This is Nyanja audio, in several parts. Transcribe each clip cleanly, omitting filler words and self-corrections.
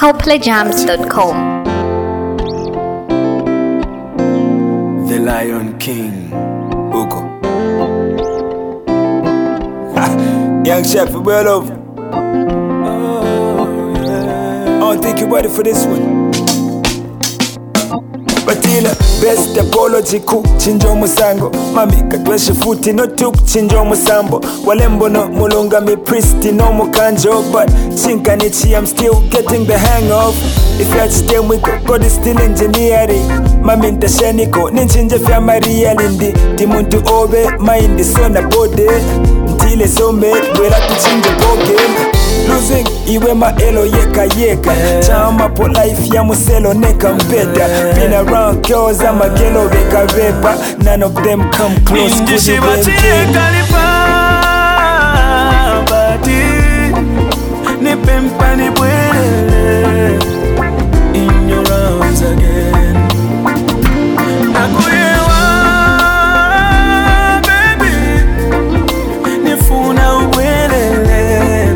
CoPlayJams.com. The Lion King, Ugo. Young chef, well over. I don't think you're ready for this one. Batila, best apology ku chinjo musango. Mami katweshe futi no tuk chinjo musambo. Walembo no mulunga mi priesti no mukanjo. But chinkanichi I'm still getting the hang of. If you stay with God is still engineering. Mami ntasheniko ninchinje fya Maria lindi. Timuntu obe mind sona bode. Ntile so made wela tuchinje boge. Losing iwe maelo yeka yeka Chama po life ya muselo neka mpeta Been around girls ama gelo veka vepa None of them come close Ninjishi wachiyeka lipa Bati Nipempa nibwele In your arms again Nakuyewa baby Nifuna uwelele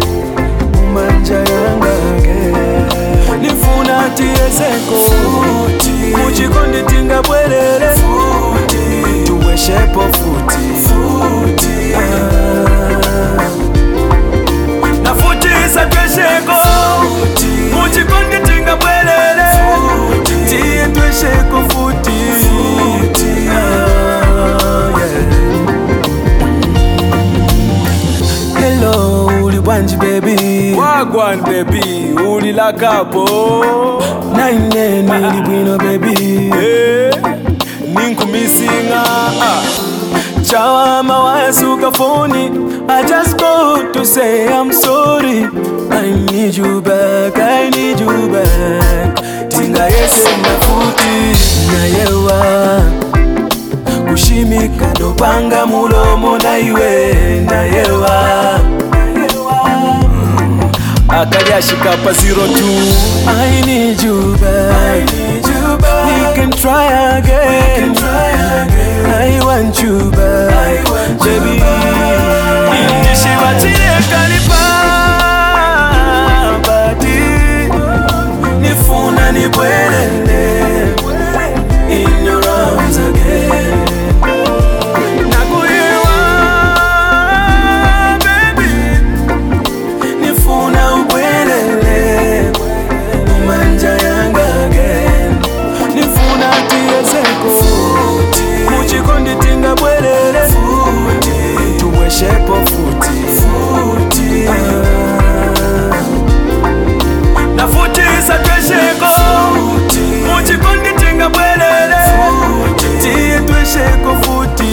Nifuna tieseko Uchikondi tinga bwelele Tuwe shepo futi Nafutisa twesheko Uchikondi tinga bwelele Tie twesheko futi Hello, uli wanji baby Wagwan baby, uli la capo Naine nili bwino baby Ninku misinga Chawa mawasuka phone I just go to say I'm sorry I need you back, I need you back Tinga yese nafuti nayewa Kushimika dopanga mulomo na iwe nayewa Akaliashika pa 02 I need you back, we can try again, I want you back, baby. Ninjishi wachiyeka lipa Bati Nifuna nibwelele In your arms again Nakuyewa baby Nifuna ubwelele Umanja yanga again Nifuna tieseko Uchikondi tinga bwelele Tuwe shepo futi Nafutisa twesheko Uchikondi tinga bwelele Tie twesheko futi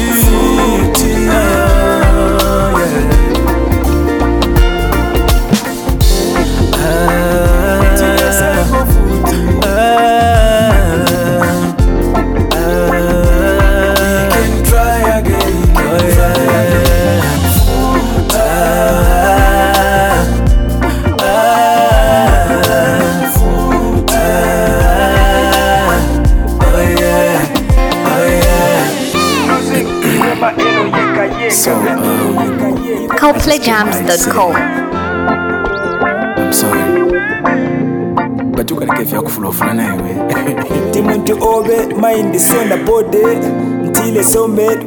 CoPlayJams.com. I'm sorry But you gotta give your flow for na iwe Timuntu obe mind sona bode Ntile so made